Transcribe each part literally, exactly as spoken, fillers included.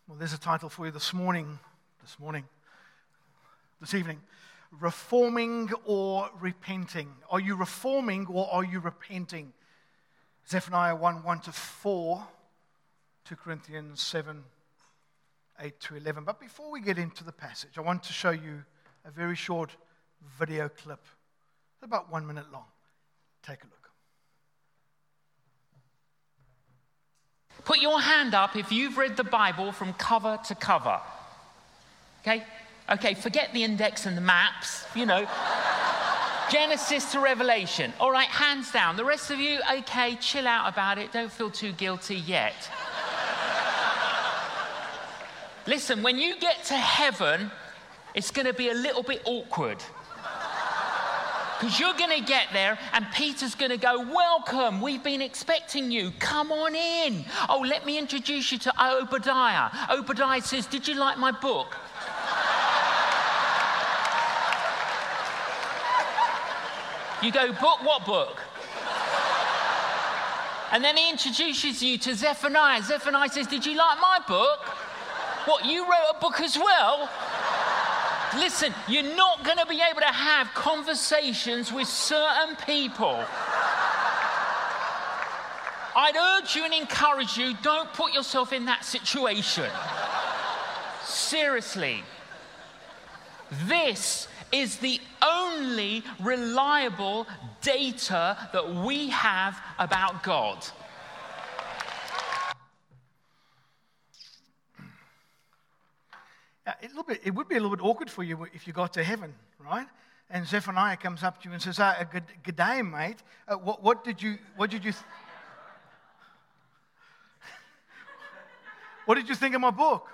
Well, there's a title for you this morning, this morning, this evening. Reforming or repenting? Are you reforming or are you repenting? Zephaniah one, one to four, two Corinthians seven, eight to eleven. But before we get into the passage, I want to show you a very short video clip. It's about one minute long. Take a look. Put your hand up if you've read the Bible from cover to cover. Okay? Okay, forget the index and the maps, you know. Genesis to Revelation. All right, hands down. The rest of you, okay, chill out about it. Don't feel too guilty yet. Listen, when you get to heaven, it's going to be a little bit awkward. Because you're going to get there and Peter's going to go, welcome, we've been expecting you, come on in. Oh, let me introduce you to Obadiah. Obadiah says, did you like my book? You go, book? What book? And then he introduces you to Zephaniah. Zephaniah says, did you like my book? What, you wrote a book as well? Listen, you're not going to be able to have conversations with certain people. I'd urge you and encourage you, don't put yourself in that situation. Seriously. This is the only reliable data that we have about God. A little bit, it would be a little bit awkward for you if you got to heaven, right? And Zephaniah comes up to you and says, ah, good, good day, mate. Uh, what, what did you, what did you, th- what did you think of my book?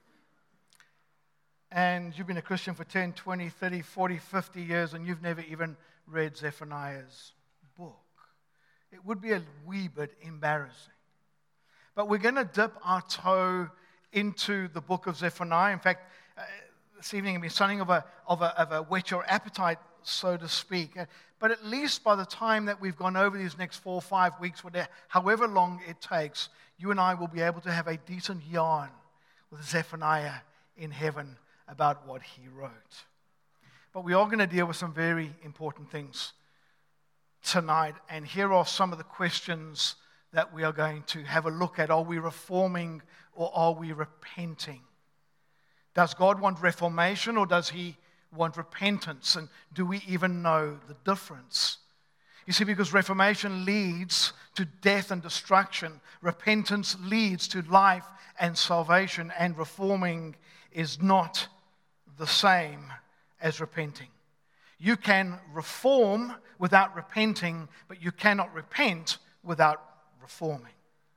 And you've been a Christian for ten, twenty, thirty, forty, fifty years, and you've never even read Zephaniah's book. It would be a wee bit embarrassing. But we're going to dip our toe into the book of Zephaniah. In fact, uh, this evening will be something of a, of, a, of a whet your appetite, so to speak. Uh, but at least by the time that we've gone over these next four or five weeks, whatever, however long it takes, you and I will be able to have a decent yarn with Zephaniah in heaven about what he wrote. But we are going to deal with some very important things tonight. And here are some of the questions that we are going to have a look at. Are we reforming or are we repenting? Does God want reformation or does he want repentance? And do we even know the difference? You see, because reformation leads to death and destruction, repentance leads to life and salvation, and reforming is not the same as repenting. You can reform without repenting, but you cannot repent without reforming.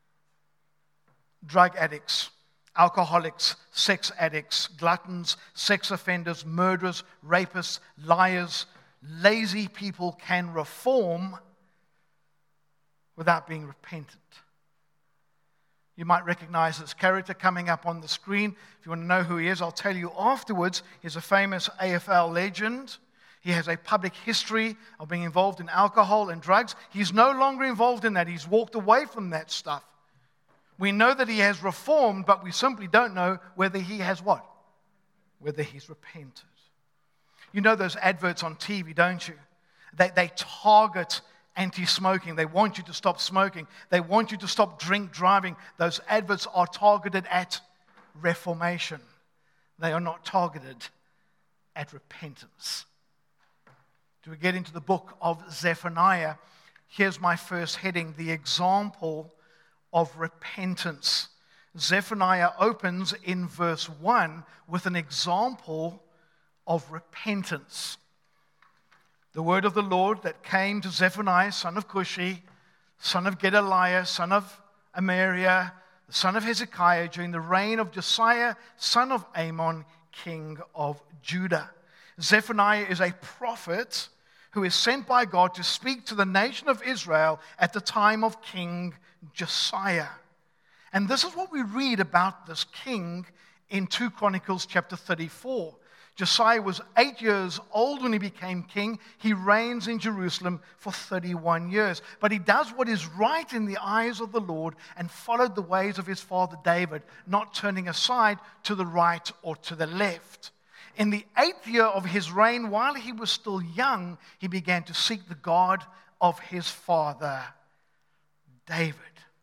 Drug addicts, alcoholics, sex addicts, gluttons, sex offenders, murderers, rapists, liars, lazy people can reform without being repentant. You might recognize this character coming up on the screen. If you want to know who he is, I'll tell you afterwards. He's a famous A F L legend. He has a public history of being involved in alcohol and drugs. He's no longer involved in that. He's walked away from that stuff. We know that he has reformed, but we simply don't know whether he has what? Whether he's repented. You know those adverts on T V, don't you? They, they target anti-smoking. They want you to stop smoking. They want you to stop drink driving. Those adverts are targeted at reformation. They are not targeted at repentance. Do we get into the book of Zephaniah? Here's my first heading, the example of repentance. Zephaniah opens in verse one with an example of repentance. The word of the Lord that came to Zephaniah, son of Cushi, son of Gedaliah, son of Amariah, the son of Hezekiah, during the reign of Josiah, son of Amon, king of Judah. Zephaniah is a prophet who is sent by God to speak to the nation of Israel at the time of King Josiah. And this is what we read about this king in Second Chronicles chapter thirty-four. Josiah was eight years old when he became king. He reigns in Jerusalem for thirty-one years. But he does what is right in the eyes of the Lord and followed the ways of his father David, not turning aside to the right or to the left. In the eighth year of his reign, while he was still young, he began to seek the God of his father David.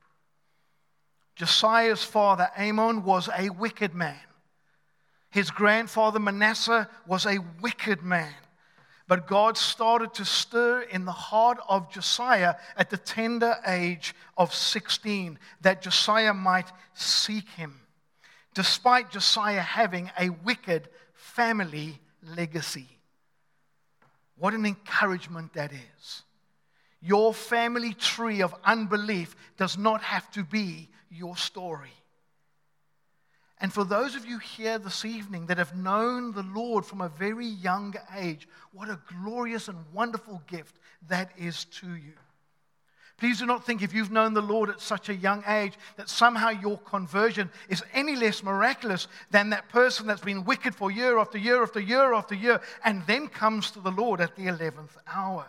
Josiah's father Amon was a wicked man. His grandfather Manasseh was a wicked man. But God started to stir in the heart of Josiah at the tender age of sixteen, that Josiah might seek him, despite Josiah having a wicked family legacy. What an encouragement that is. Your family tree of unbelief does not have to be your story. And for those of you here this evening that have known the Lord from a very young age, what a glorious and wonderful gift that is to you. Please do not think, if you've known the Lord at such a young age, that somehow your conversion is any less miraculous than that person that's been wicked for year after year after year after year and then comes to the Lord at the eleventh hour.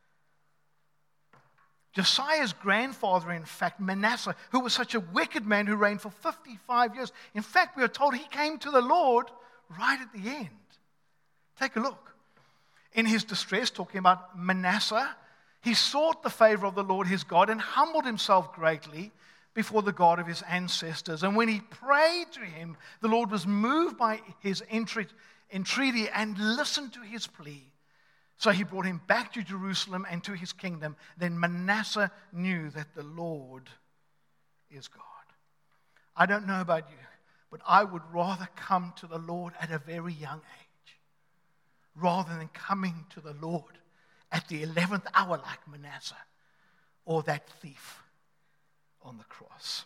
Josiah's grandfather, in fact, Manasseh, who was such a wicked man who reigned for fifty-five years. In fact, we are told he came to the Lord right at the end. Take a look. In his distress, talking about Manasseh, he sought the favor of the Lord his God and humbled himself greatly before the God of his ancestors. And when he prayed to him, the Lord was moved by his entreaty and listened to his plea. So he brought him back to Jerusalem and to his kingdom. Then Manasseh knew that the Lord is God. I don't know about you, but I would rather come to the Lord at a very young age rather than coming to the Lord at the eleventh hour like Manasseh or that thief on the cross.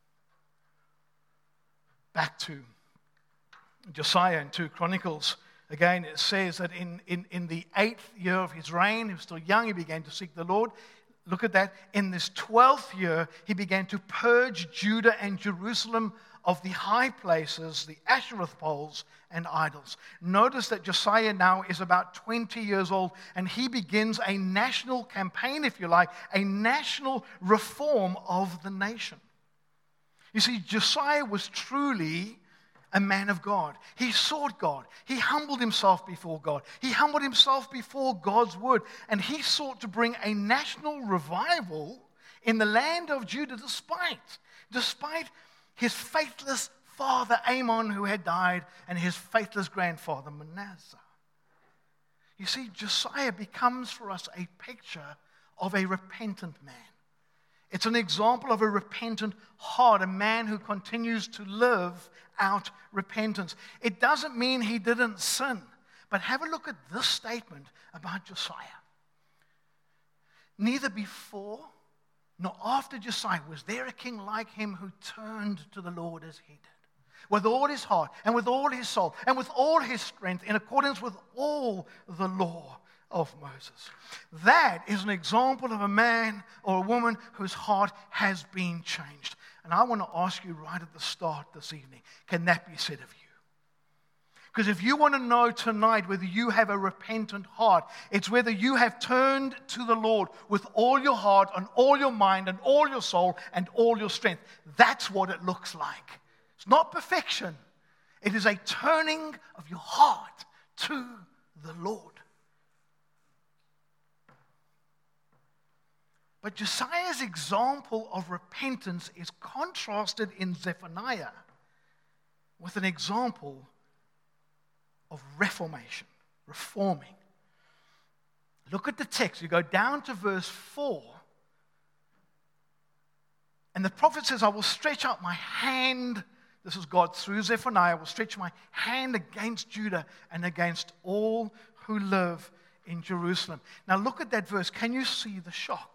Back to Josiah in Second Chronicles. Again, it says that in, in, in the eighth year of his reign, he was still young, he began to seek the Lord. Look at that. In this twelfth year, he began to purge Judah and Jerusalem of the high places, the Ashereth poles, and idols. Notice that Josiah now is about twenty years old, and he begins a national campaign, if you like, a national reform of the nation. You see, Josiah was truly a man of God. He sought God. He humbled himself before God. He humbled himself before God's word. And he sought to bring a national revival in the land of Judah despite, despite his faithless father Amon, who had died, and his faithless grandfather Manasseh. You see, Josiah becomes for us a picture of a repentant man. It's an example of a repentant heart, a man who continues to live out repentance. It doesn't mean he didn't sin, but have a look at this statement about Josiah. Neither before nor after Josiah was there a king like him who turned to the Lord as he did, with all his heart and with all his soul and with all his strength, in accordance with all the law of Moses. That is an example of a man or a woman whose heart has been changed. And I want to ask you right at the start this evening, can that be said of you? Because if you want to know tonight whether you have a repentant heart, it's whether you have turned to the Lord with all your heart and all your mind and all your soul and all your strength. That's what it looks like. It's not perfection. It is a turning of your heart to the Lord. But Josiah's example of repentance is contrasted in Zephaniah with an example of reformation, reforming. Look at the text. You go down to verse four. And the prophet says, I will stretch out my hand. This is God through Zephaniah. I will stretch my hand against Judah and against all who live in Jerusalem. Now look at that verse. Can you see the shock?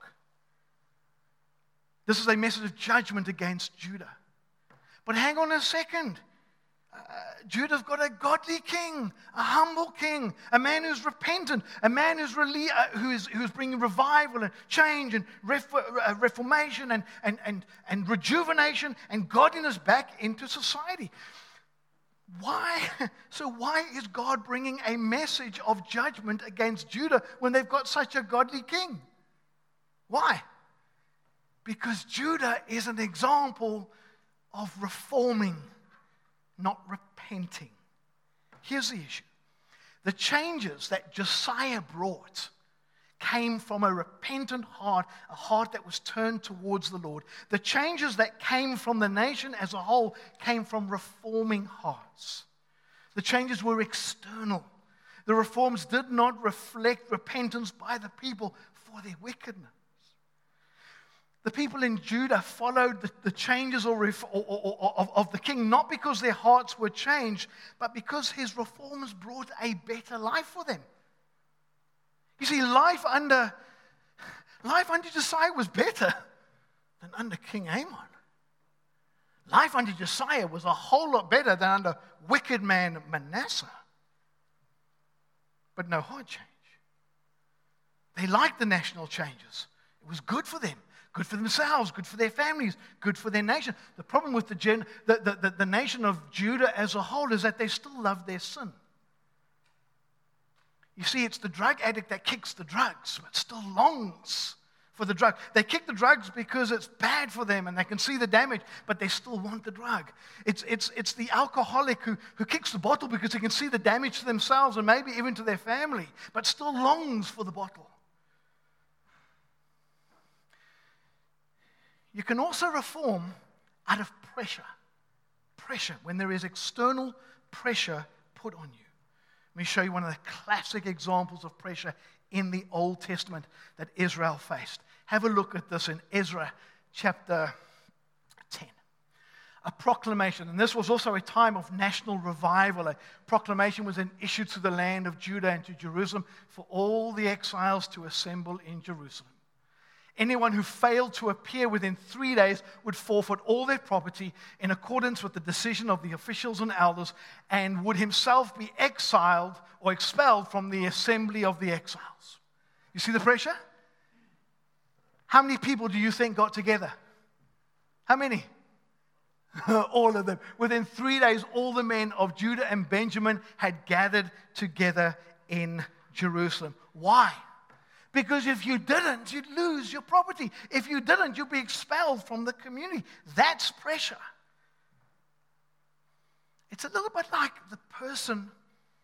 This is a message of judgment against Judah. But hang on a second. Uh, Judah's got a godly king, a humble king, a man who's repentant, a man who's, rele- uh, who is, who's bringing revival and change and ref- uh, reformation and, and, and, and rejuvenation and godliness back into society. Why? So why is God bringing a message of judgment against Judah when they've got such a godly king? Why? Because Judah is an example of reforming, not repenting. Here's the issue. The changes that Josiah brought came from a repentant heart, a heart that was turned towards the Lord. The changes that came from the nation as a whole came from reforming hearts. The changes were external. The reforms did not reflect repentance by the people for their wickedness. The people in Judah followed the, the changes or, ref, or, or, or, of, of the king, not because their hearts were changed, but because his reforms brought a better life for them. You see, life under, life under Josiah was better than under King Amon. Life under Josiah was a whole lot better than under wicked man Manasseh. But no heart change. They liked the national changes. It was good for them, good for themselves, good for their families, good for their nation. The problem with the, gen, the, the, the, the nation of Judah as a whole is that they still love their sin. You see, it's the drug addict that kicks the drugs, but still longs for the drug. They kick the drugs because it's bad for them and they can see the damage, but they still want the drug. It's, it's, it's the alcoholic who, who kicks the bottle because he can see the damage to themselves and maybe even to their family, but still longs for the bottle. You can also reform out of pressure. Pressure, when there is external pressure put on you. Let me show you one of the classic examples of pressure in the Old Testament that Israel faced. Have a look at this in Ezra chapter ten. A proclamation, and this was also a time of national revival. A proclamation was then issued to the land of Judah and to Jerusalem for all the exiles to assemble in Jerusalem. Anyone who failed to appear within three days would forfeit all their property in accordance with the decision of the officials and elders and would himself be exiled or expelled from the assembly of the exiles. You see the pressure? How many people do you think got together? How many? All of them. Within three days, all the men of Judah and Benjamin had gathered together in Jerusalem. Why? Because if you didn't, you'd lose your property. If you didn't, you'd be expelled from the community. That's pressure. It's a little bit like the person,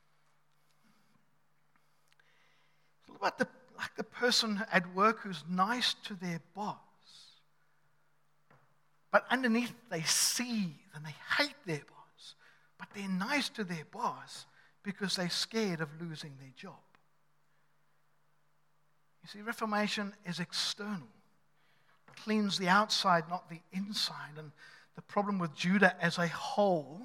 it's a little bit the, like the person at work who's nice to their boss. But underneath, they see and they hate their boss. But they're nice to their boss because they're scared of losing their job. You see, reformation is external. It cleans the outside, not the inside. And the problem with Judah as a whole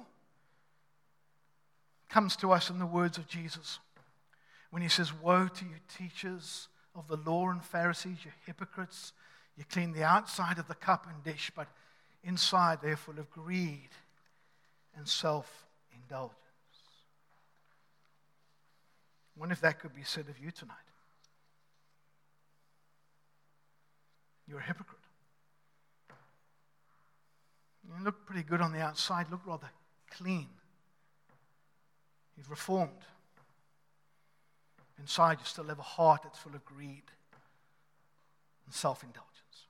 comes to us in the words of Jesus. When he says, "Woe to you, teachers of the law and Pharisees, you hypocrites. You clean the outside of the cup and dish, but inside they're full of greed and self-indulgence." I wonder if that could be said of you tonight. You're a hypocrite. You look pretty good on the outside, look rather clean. You've reformed. Inside, you still have a heart that's full of greed and self-indulgence.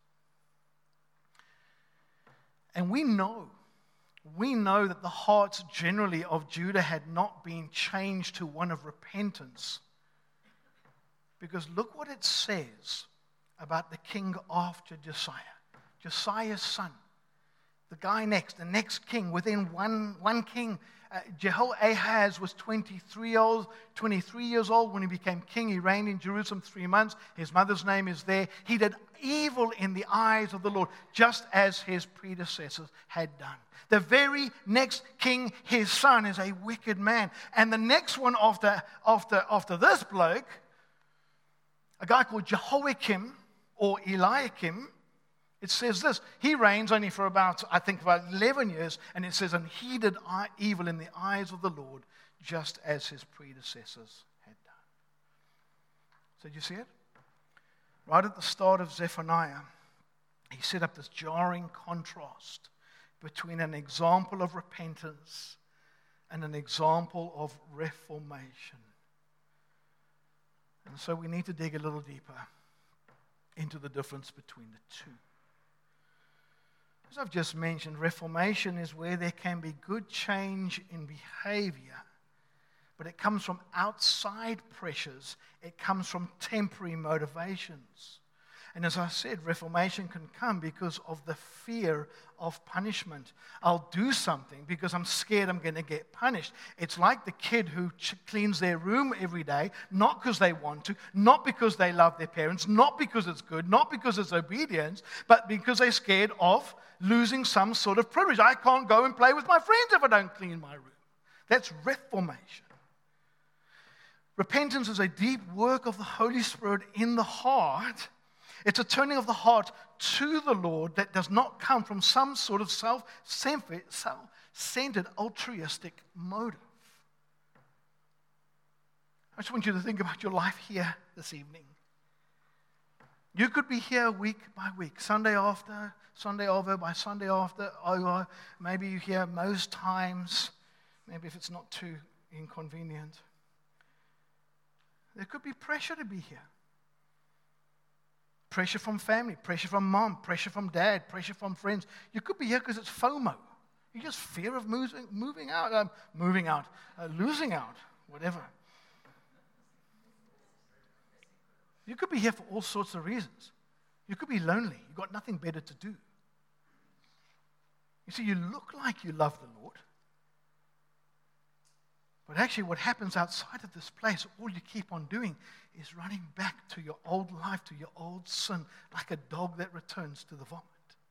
And we know, we know that the hearts generally of Judah had not been changed to one of repentance. Because look what it says about the king after Josiah. Josiah's son. The guy next, the next king, within one, one king, uh, Jehoahaz was twenty-three years old, twenty-three years old when he became king. He reigned in Jerusalem three months. His mother's name is there. He did evil in the eyes of the Lord, just as his predecessors had done. The very next king, his son, is a wicked man. And the next one after, after, after this bloke, a guy called Jehoiakim, or Eliakim, it says this. He reigns only for about, I think, about eleven years, and it says, and he did evil in the eyes of the Lord, just as his predecessors had done. So did you see it? Right at the start of Zephaniah, he set up this jarring contrast between an example of repentance and an example of reformation. And so we need to dig a little deeper into the difference between the two. As I've just mentioned, reformation is where there can be good change in behavior, but it comes from outside pressures. It comes from temporary motivations. And as I said, reformation can come because of the fear of punishment. I'll do something because I'm scared I'm going to get punished. It's like the kid who ch- cleans their room every day, not because they want to, not because they love their parents, not because it's good, not because it's obedience, but because they're scared of losing some sort of privilege. I can't go and play with my friends if I don't clean my room. That's reformation. Repentance is a deep work of the Holy Spirit in the heart. It's a turning of the heart to the Lord that does not come from some sort of self-centered, self-centered altruistic motive. I just want you to think about your life here this evening. You could be here week by week, Sunday after, Sunday over, by Sunday after, over. Maybe you're here most times, maybe if it's not too inconvenient. There could be pressure to be here. Pressure from family, pressure from mom, pressure from dad, pressure from friends. You could be here because it's FOMO. You just fear of moving, moving out, um, moving out, uh, losing out, whatever. You could be here for all sorts of reasons. You could be lonely. You've got nothing better to do. You see, you look like you love the Lord. But actually what happens outside of this place, all you keep on doing is running back to your old life, to your old sin, like a dog that returns to the vomit.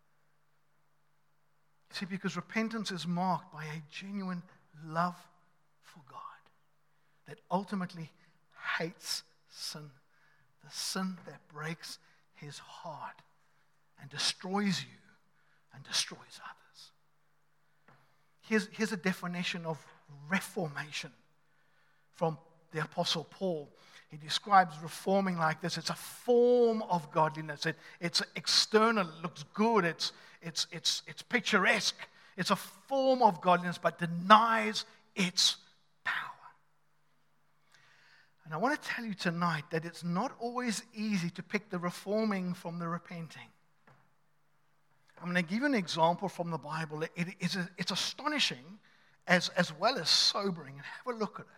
You see, because repentance is marked by a genuine love for God that ultimately hates sin, the sin that breaks his heart and destroys you and destroys others. Here's, here's a definition of reformation from the Apostle Paul. He describes reforming like this. It's a form of godliness. It, it's external. It looks good. It's, it's, it's, it's picturesque. It's a form of godliness, but denies its power. And I want to tell you tonight that it's not always easy to pick the reforming from the repenting. I'm going to give you an example from the Bible. It, it, it's, a, it's astonishing as, as well as sobering. And have a look at it.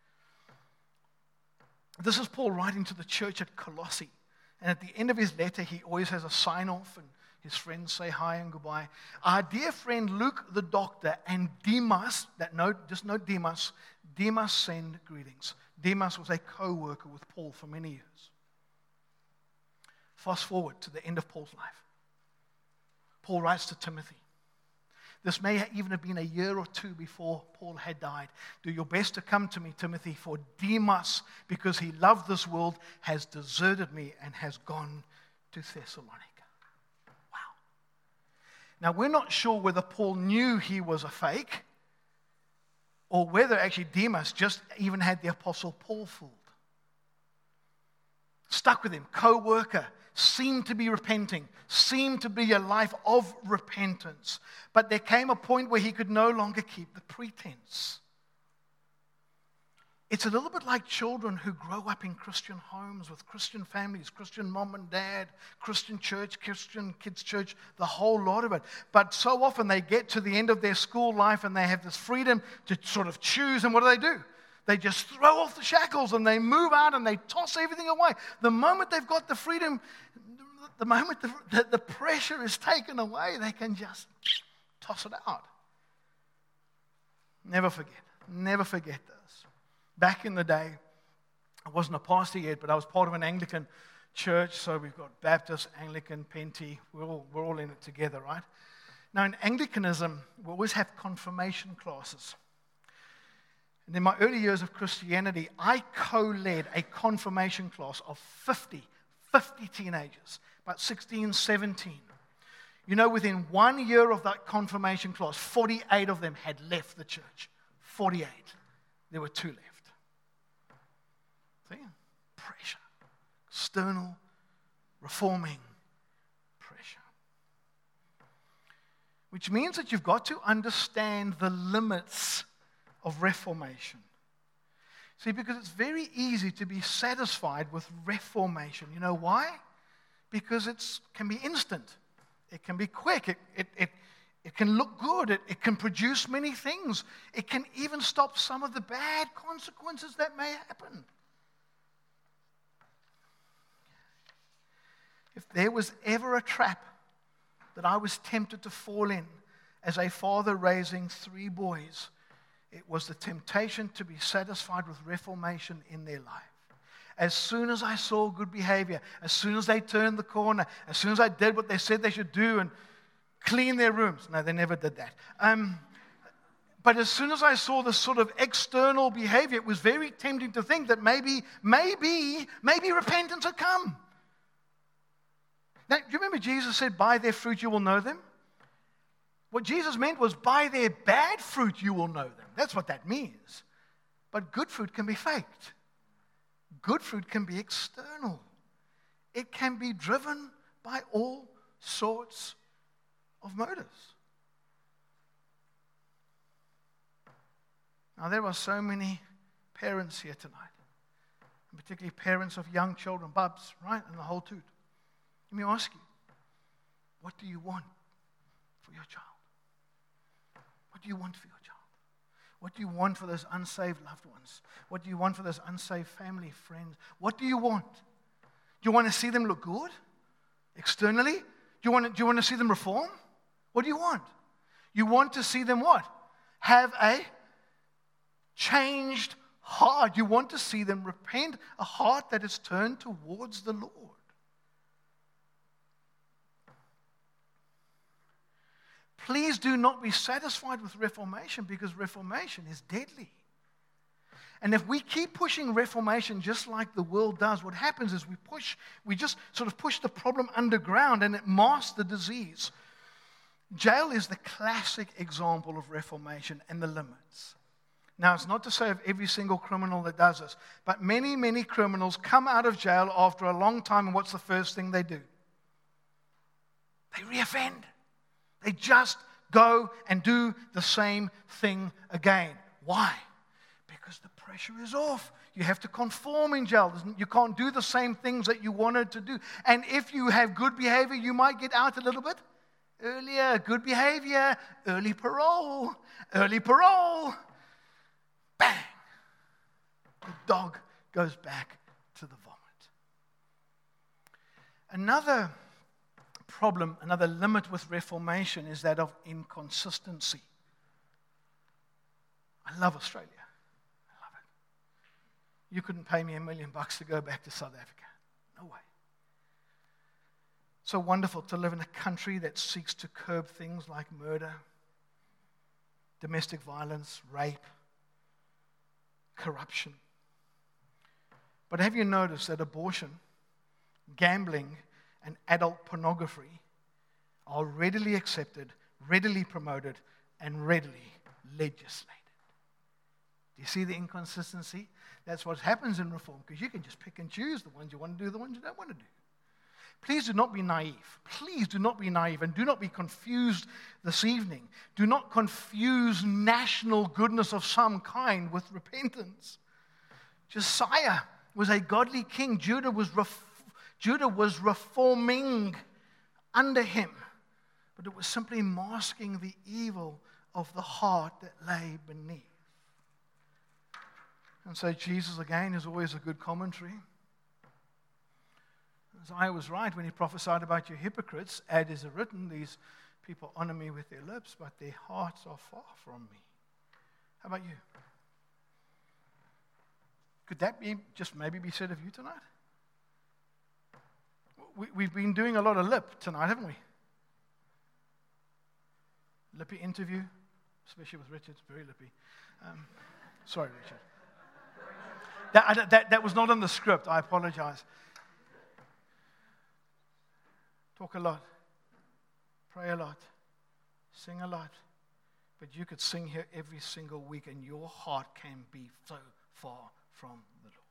This is Paul writing to the church at Colossae. And at the end of his letter, he always has a sign-off, and his friends say hi and goodbye. Our dear friend Luke the doctor and Demas, that note, just note Demas, Demas send greetings. Demas was a co-worker with Paul for many years. Fast forward to the end of Paul's life. Paul writes to Timothy. This may even have been a year or two before Paul had died. Do your best to come to me, Timothy, for Demas, because he loved this world, has deserted me and has gone to Thessalonica. Wow. Now, we're not sure whether Paul knew he was a fake or whether actually Demas just even had the Apostle Paul fooled. Stuck with him, co-worker, seemed to be repenting, seemed to be a life of repentance. But there came a point where he could no longer keep the pretense. It's a little bit like children who grow up in Christian homes with Christian families, Christian mom and dad, Christian church, Christian kids' church, the whole lot of it. But so often they get to the end of their school life and they have this freedom to sort of choose, and what do they do? They just throw off the shackles and they move out and they toss everything away. The moment they've got the freedom, the moment the, the, the pressure is taken away, they can just toss it out. Never forget. Never forget this. Back in the day, I wasn't a pastor yet, but I was part of an Anglican church. So we've got Baptist, Anglican, Penty. We're all, we're all in it together, right? Now in Anglicanism, we always have confirmation classes. And in my early years of Christianity, I co-led a confirmation class of fifty, fifty teenagers, about sixteen, seventeen. You know, within one year of that confirmation class, forty-eight of them had left the church. forty-eight. There were two left. See? Pressure. External, reforming pressure. Which means that you've got to understand the limits of reformation. See, because it's very easy to be satisfied with reformation. You know why? Because it can be instant. It can be quick. It, it, it, it can look good. It, it can produce many things. It can even stop some of the bad consequences that may happen. If there was ever a trap that I was tempted to fall in as a father raising three boys, it was the temptation to be satisfied with reformation in their life. As soon as I saw good behavior, as soon as they turned the corner, as soon as I did what they said they should do and clean their rooms. No, they never did that. Um, but as soon as I saw this sort of external behavior, it was very tempting to think that maybe, maybe, maybe repentance had come. Now, do you remember Jesus said, by their fruit you will know them? What Jesus meant was, by their bad fruit you will know them. That's what that means. But good fruit can be faked. Good fruit can be external. It can be driven by all sorts of motives. Now, there are so many parents here tonight, and particularly parents of young children, bubs, right, and the whole toot. Let me ask you, what do you want for your child? What do you want for your child? What do you want for those unsaved loved ones? What do you want for those unsaved family, friends? What do you want? Do you want to see them look good externally? Do you want to, do you want to see them reform? What do you want? You want to see them what? Have a changed heart. You want to see them repent, a heart that is turned towards the Lord. Please do not be satisfied with reformation, because reformation is deadly. And if we keep pushing reformation just like the world does, what happens is we push, we just sort of push the problem underground and it masks the disease. Jail is the classic example of reformation and the limits. Now, it's not to say of every single criminal that does this, but many, many criminals come out of jail after a long time, and what's the first thing they do? They reoffend. They just go and do the same thing again. Why? Because the pressure is off. You have to conform in jail. You can't do the same things that you wanted to do. And if you have good behavior, you might get out a little bit earlier. Good behavior, early parole, early parole. Bang! The dog goes back to the vomit. Another problem, another limit with reformation is that of inconsistency. I love Australia. I love it. You couldn't pay me a million bucks to go back to South Africa. No way. So wonderful to live in a country that seeks to curb things like murder, domestic violence, rape, corruption. But have you noticed that abortion, gambling, and adult pornography are readily accepted, readily promoted, and readily legislated? Do you see the inconsistency? That's what happens in reform, because you can just pick and choose the ones you want to do, the ones you don't want to do. Please do not be naive. Please do not be naive, and do not be confused this evening. Do not confuse national goodness of some kind with repentance. Josiah was a godly king. Judah was ref- Judah was reforming under him, but it was simply masking the evil of the heart that lay beneath. And so Jesus, again, is always a good commentary. Isaiah was right when he prophesied about your hypocrites. As is written, these people honor me with their lips, but their hearts are far from me. How about you? Could that be just maybe be said of you tonight? We, we've been doing a lot of lip tonight, haven't we? Lippy interview, especially with Richard. Very lippy. Um, sorry, Richard. That, that, that was not in the script. I apologize. Talk a lot. Pray a lot. Sing a lot. But you could sing here every single week, and your heart can be so far from the Lord.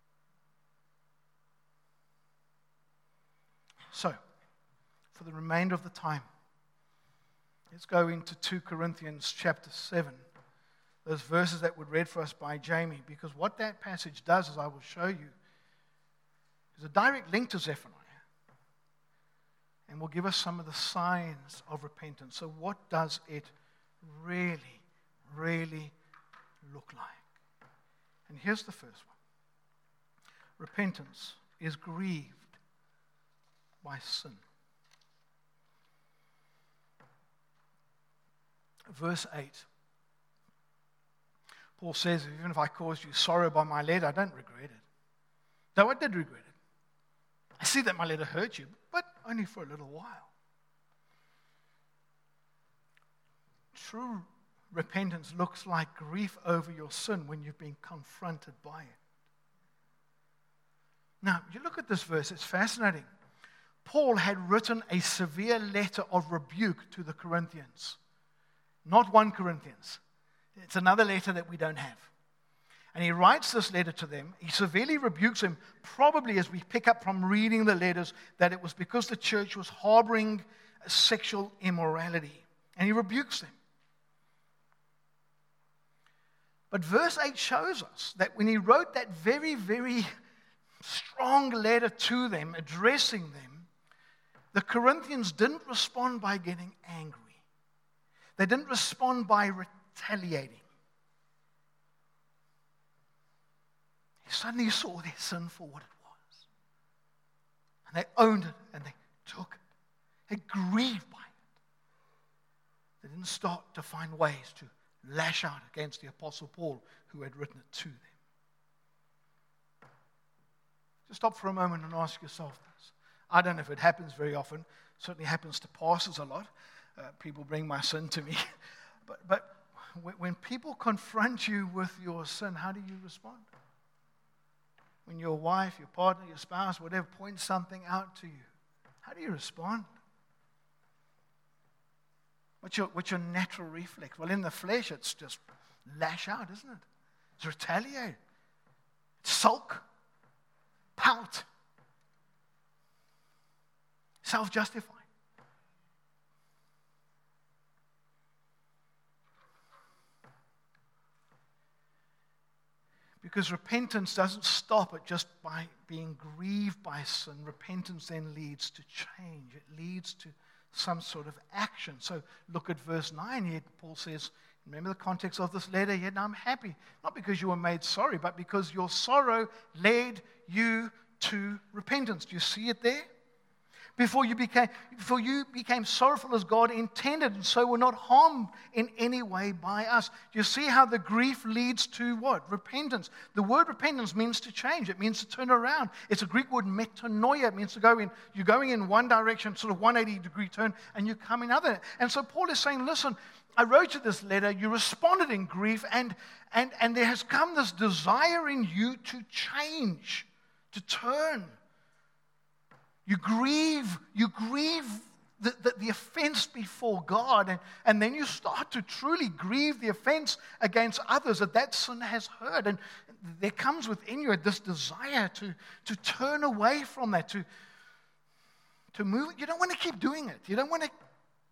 So, for the remainder of the time, let's go into Second Corinthians chapter seven, those verses that were read for us by Jamie, because what that passage does, as I will show you, is a direct link to Zephaniah. And will give us some of the signs of repentance. So what does it really, really look like? And here's the first one. Repentance is grieved by sin. Verse eight. Paul says, even if I caused you sorrow by my letter, I don't regret it. Though I did regret it. I see that my letter hurt you, but only for a little while. True repentance looks like grief over your sin when you've been confronted by it. Now, you look at this verse, it's fascinating. Paul had written a severe letter of rebuke to the Corinthians. Not one Corinthians. It's another letter that we don't have. And he writes this letter to them. He severely rebukes them, probably as we pick up from reading the letters, that it was because the church was harboring sexual immorality. And he rebukes them. But verse eight shows us that when he wrote that very, very strong letter to them, addressing them, the Corinthians didn't respond by getting angry. They didn't respond by retaliating. He suddenly saw their sin for what it was. And they owned it and they took it. They grieved by it. They didn't start to find ways to lash out against the Apostle Paul who had written it to them. Just stop for a moment and ask yourself this. I don't know if it happens very often. It certainly happens to pastors a lot. Uh, people bring my sin to me. but, but when people confront you with your sin, how do you respond? When your wife, your partner, your spouse, whatever, points something out to you, how do you respond? What's your, what's your natural reflex? Well, in the flesh, it's just lash out, isn't it? It's retaliate. It's sulk. Pout. Self-justify. Because repentance doesn't stop at just by being grieved by sin. Repentance then leads to change. It leads to some sort of action. So look at verse nine here. Paul says, remember the context of this letter? Yet I'm happy. Not because you were made sorry, but because your sorrow led you to repentance. Do you see it there? Before you became, before you became sorrowful as God intended, and so were not harmed in any way by us. Do you see how the grief leads to what? Repentance. The word repentance means to change. It means to turn around. It's a Greek word metanoia. It means to go in. You're going in one direction, sort of one hundred eighty degree turn, and you come in other. And so Paul is saying, listen, I wrote you this letter. You responded in grief, and and and there has come this desire in you to change, to turn. You grieve, you grieve the, the, the offense before God, and, and then you start to truly grieve the offense against others that that sin has hurt. And there comes within you this desire to, to turn away from that, to, to move. You don't want to keep doing it. You don't want to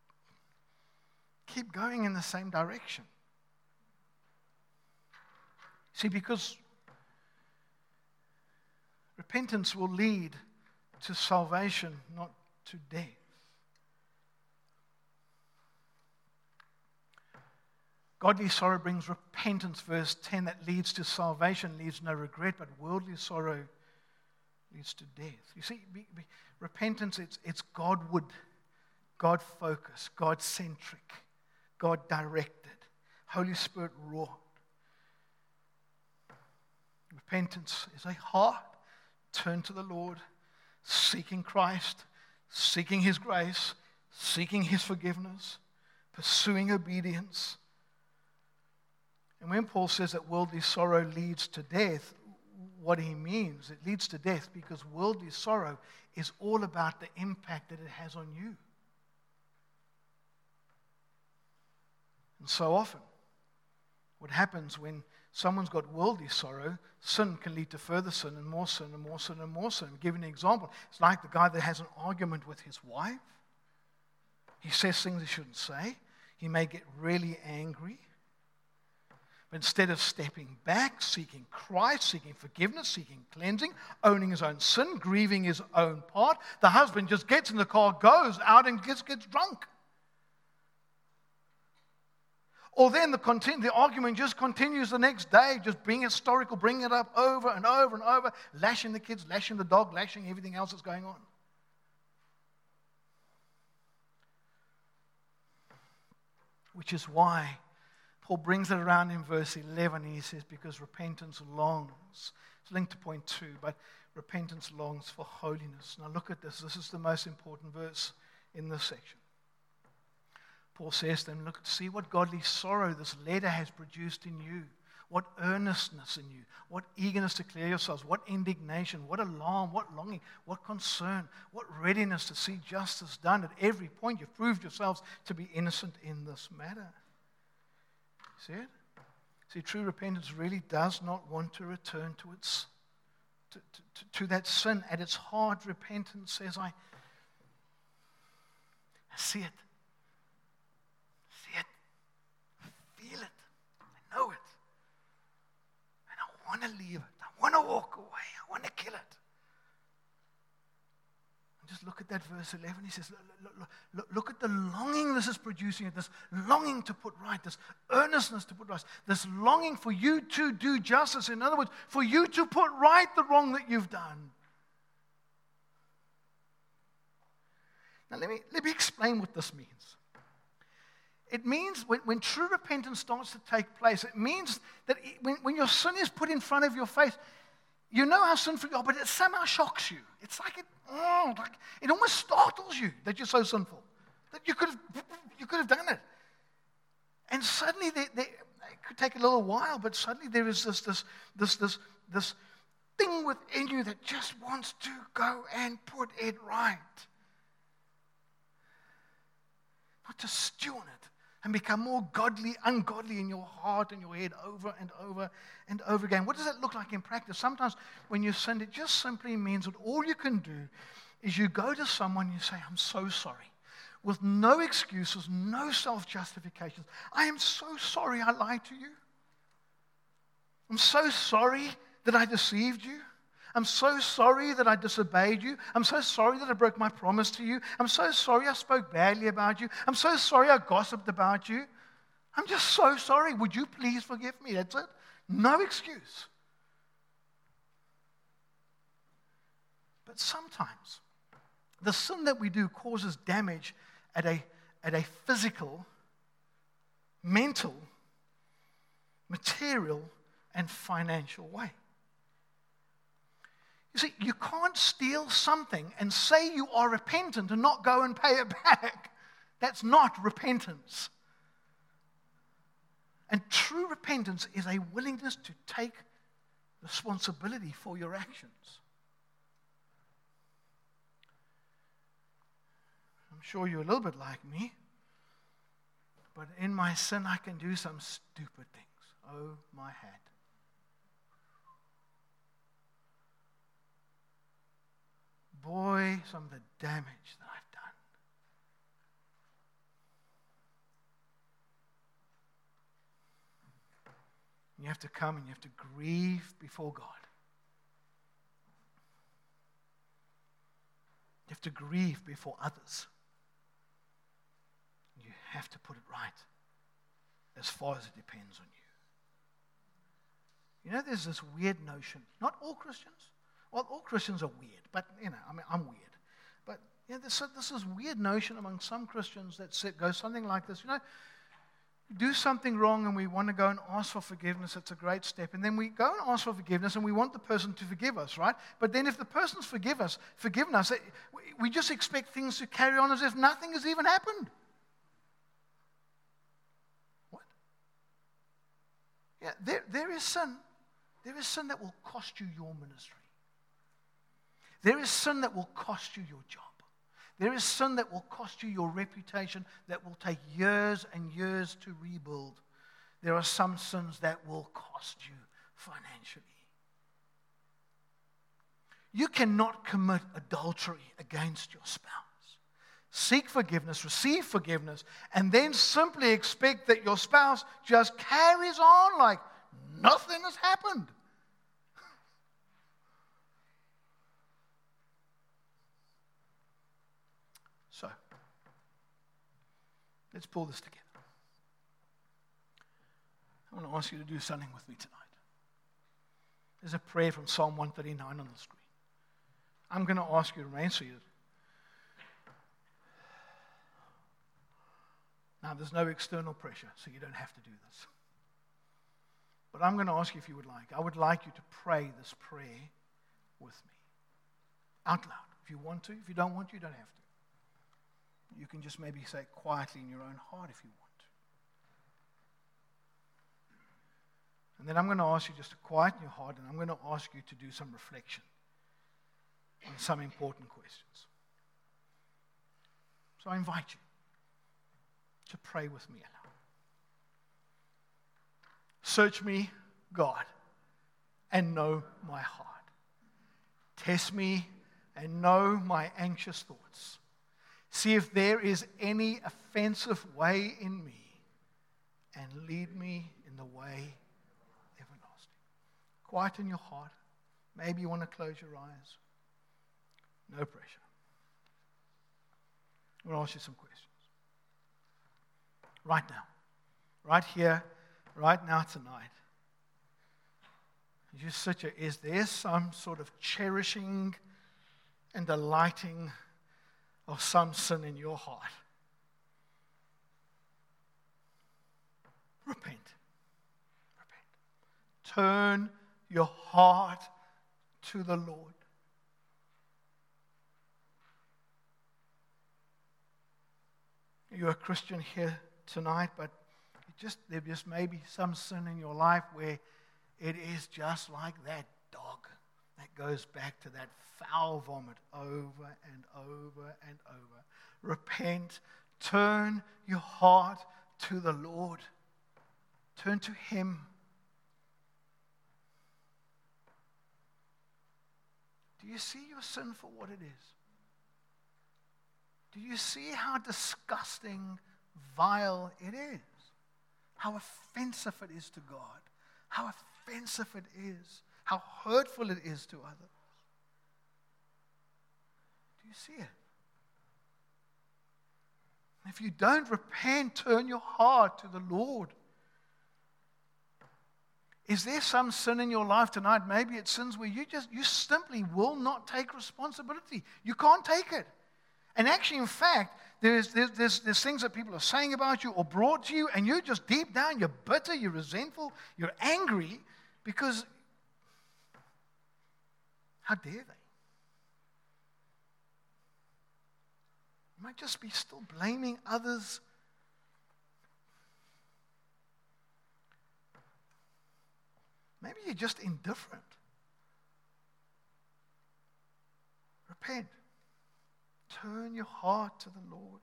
keep going in the same direction. See, because repentance will lead to salvation, not to death. Godly sorrow brings repentance, verse ten, that leads to salvation, leaves no regret, but worldly sorrow leads to death. You see, be, be, repentance, it's, it's Godward, God-focused, God-centric, God-directed, Holy Spirit wrought. Repentance is a heart turned to the Lord, seeking Christ, seeking His grace, seeking His forgiveness, pursuing obedience. And when Paul says that worldly sorrow leads to death, what he means, it leads to death because worldly sorrow is all about the impact that it has on you. And so often, what happens when someone's got worldly sorrow, sin can lead to further sin and more sin and more sin and more sin. I'll give you an example. It's like the guy that has an argument with his wife. He says things he shouldn't say. He may get really angry. But instead of stepping back, seeking Christ, seeking forgiveness, seeking cleansing, owning his own sin, grieving his own part, the husband just gets in the car, goes out and gets, gets drunk. Or then the, continu- the argument just continues the next day, just being historical, bringing it up over and over and over, lashing the kids, lashing the dog, lashing everything else that's going on. Which is why Paul brings it around in verse eleven. He says, because repentance longs. It's linked to point two, but repentance longs for holiness. Now look at this. This is the most important verse in this section. Paul says to them, look, see what godly sorrow this letter has produced in you. What earnestness in you. What eagerness to clear yourselves. What indignation. What alarm. What longing. What concern. What readiness to see justice done. At every point you've proved yourselves to be innocent in this matter. See it? See, true repentance really does not want to return to its to, to, to that sin. At its heart, repentance says, I, I see it. See it. I feel it. I know it. And I want to leave it. I want to walk away. I want to kill it. Just look at that verse eleven. He says, look, look, look, look at the longing this is producing, this longing to put right, this earnestness to put right, this longing for you to do justice. In other words, for you to put right the wrong that you've done. Now, let me, let me explain what this means. It means when, when true repentance starts to take place, it means that it, when, when your sin is put in front of your face, you know how sinful you are, but it somehow shocks you. It's like it, oh, like it almost startles you that you're so sinful, that you could have, you could have done it. And suddenly, they, they, it could take a little while, but suddenly there is this, this, this, this, this thing within you that just wants to go and put it right, not to stew on it. And become more godly, ungodly in your heart and your head over and over and over again. What does that look like in practice? Sometimes when you sin, it just simply means that all you can do is you go to someone and you say, I'm so sorry. With no excuses, no self-justifications. I am so sorry I lied to you. I'm so sorry that I deceived you. I'm so sorry that I disobeyed you. I'm so sorry that I broke my promise to you. I'm so sorry I spoke badly about you. I'm so sorry I gossiped about you. I'm just so sorry. Would you please forgive me? That's it. No excuse. But sometimes the sin that we do causes damage at a, at a physical, mental, material, and financial way. You see, you can't steal something and say you are repentant and not go and pay it back. That's not repentance. And true repentance is a willingness to take responsibility for your actions. I'm sure you're a little bit like me, but in my sin I can do some stupid things. Oh, my hat. Boy, some of the damage that I've done. You have to come and you have to grieve before God. You have to grieve before others. You have to put it right as far as it depends on you. You know, there's this weird notion, not all Christians. Well, all Christians are weird, but, you know, I mean, I'm weird. But, you know, there's this is weird notion among some Christians that sit, goes something like this. You know, do something wrong and we want to go and ask for forgiveness. It's a great step. And then we go and ask for forgiveness and we want the person to forgive us, right? But then if the person's forgive us, forgiven us, we just expect things to carry on as if nothing has even happened. What? Yeah, there, there is sin. There is sin that will cost you your ministry. There is sin that will cost you your job. There is sin that will cost you your reputation, that will take years and years to rebuild. There are some sins that will cost you financially. You cannot commit adultery against your spouse seek forgiveness, receive forgiveness, and then simply expect that your spouse just carries on like nothing has happened. So, let's pull this together. I want to ask you to do something with me tonight. There's a prayer from Psalm one thirty-nine on the screen. I'm going to ask you to remain seated. Now, there's no external pressure, so you don't have to do this. But I'm going to ask you if you would like. I would like you to pray this prayer with me. Out loud. If you want to. If you don't want to, you don't have to. You can just maybe say it quietly in your own heart if you want to. And then I'm going to ask you just to quieten your heart, and I'm going to ask you to do some reflection on some important questions. So I invite you to pray with me aloud. Search me, God, and know my heart. Test me and know my anxious thoughts. See if there is any offensive way in me, and lead me in the way everlasting. Quieten your heart. Maybe you want to close your eyes. No pressure. I'm going to ask you some questions. Right now. Right here. Right now tonight. As you sit here, is there some sort of cherishing and delighting of some sin in your heart? Repent. Repent. Turn your heart to the Lord. You're a Christian here tonight, but it just there just may be some sin in your life where it is just like that dog that goes back to that foul vomit over and over and over. Repent. Turn your heart to the Lord. Turn to Him. Do you see your sin for what it is? Do you see how disgusting, vile it is? How offensive it is to God. How offensive it is. How hurtful it is to others. Do you see it? If you don't repent, turn your heart to the Lord. Is there some sin in your life tonight? Maybe it's sins where you just, you simply will not take responsibility. You can't take it. And actually, in fact, there's, there's, there's, there's things that people are saying about you or brought to you, and you're just deep down, you're bitter, you're resentful, you're angry, because how dare they? You might just be still blaming others. Maybe you're just indifferent. Repent. Turn your heart to the Lord.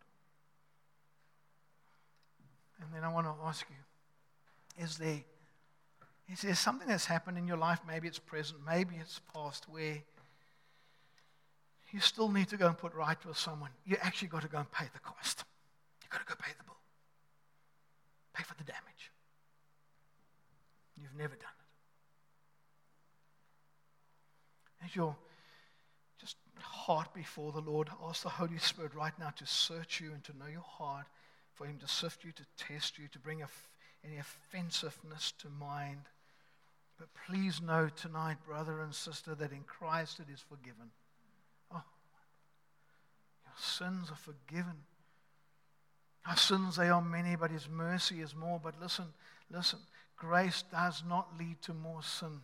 And then I want to ask you, is there, is there something that's happened in your life? Maybe it's present, maybe it's past, where you still need to go and put right with someone. You actually got to go and pay the cost. You've got to go pay the bill. Pay for the damage. You've never done it. As your just heart before the Lord, ask the Holy Spirit right now to search you and to know your heart, for Him to sift you, to test you, to bring a, any offensiveness to mind. But please know tonight, brother and sister, that in Christ it is forgiven. Oh, your sins are forgiven. Our sins, they are many, but His mercy is more. But listen, listen, grace does not lead to more sin.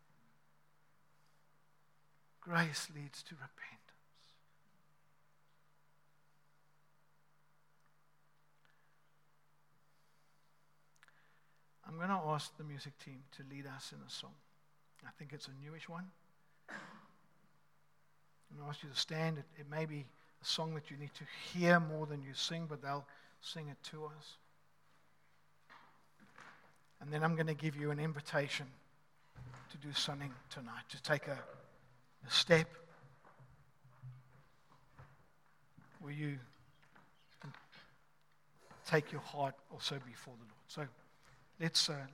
Grace leads to repentance. I'm going to ask the music team to lead us in a song. I think it's a newish one. I'm going to ask you to stand. It, it may be a song that you need to hear more than you sing, but they'll sing it to us. And then I'm going to give you an invitation to do something tonight, to take a A step where you take your heart also before the Lord. So let's, uh,